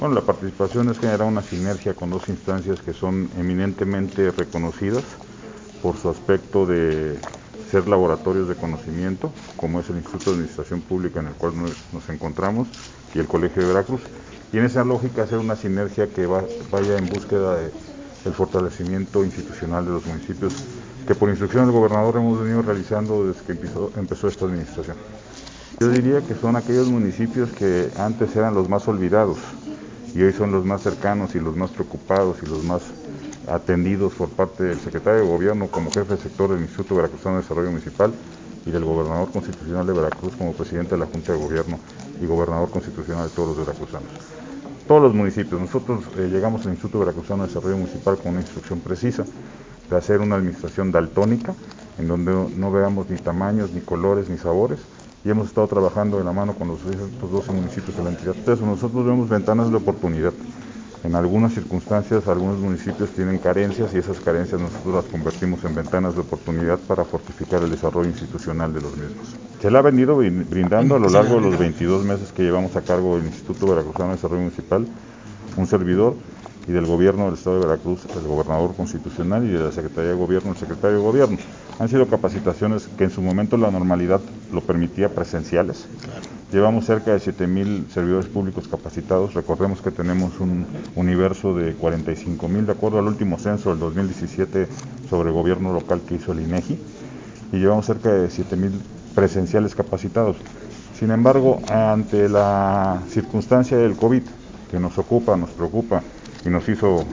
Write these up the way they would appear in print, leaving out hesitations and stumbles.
Bueno, la participación es generar una sinergia con dos instancias que son eminentemente reconocidas por su aspecto de ser laboratorios de conocimiento, como es el Instituto de Administración Pública en el cual nos encontramos y el Colegio de Veracruz, y en esa lógica hacer una sinergia que vaya en búsqueda del fortalecimiento institucional de los municipios, que por instrucción del gobernador hemos venido realizando desde que empezó esta administración. Yo diría que son aquellos municipios que antes eran los más olvidados y hoy son los más cercanos y los más preocupados y los más atendidos por parte del secretario de Gobierno como jefe de sector del Instituto Veracruzano de Desarrollo Municipal y del gobernador constitucional de Veracruz como presidente de la Junta de Gobierno y gobernador constitucional de todos los veracruzanos. Todos los municipios, nosotros llegamos al Instituto Veracruzano de Desarrollo Municipal con una instrucción precisa de hacer una administración daltónica, en donde no veamos ni tamaños, ni colores, ni sabores, y hemos estado trabajando de la mano con los 12 municipios de la entidad. Entonces, nosotros vemos ventanas de oportunidad. En algunas circunstancias, algunos municipios tienen carencias y esas carencias nosotros las convertimos en ventanas de oportunidad para fortificar el desarrollo institucional de los mismos. Se le ha venido brindando a lo largo de los 22 meses que llevamos a cargo del Instituto Veracruzano de Desarrollo Municipal, un servidor, y del gobierno del Estado de Veracruz, el gobernador constitucional, y de la Secretaría de Gobierno, el secretario de Gobierno. Han sido capacitaciones que en su momento la normalidad lo permitía, presenciales. Llevamos cerca de 7,000 servidores públicos capacitados. Recordemos que tenemos un universo de 45,000 de acuerdo al último censo del 2017 sobre gobierno local que hizo el INEGI, y llevamos cerca de 7,000 presenciales capacitados. Sin embargo, ante la circunstancia del COVID, que nos ocupa, nos preocupa y nos hizo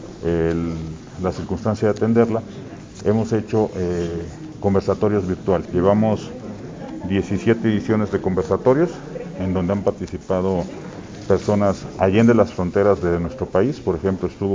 la circunstancia de atenderla, hemos hecho conversatorios virtuales. Llevamos 17 ediciones de conversatorios en donde han participado personas allende las fronteras de nuestro país. Por ejemplo, estuvo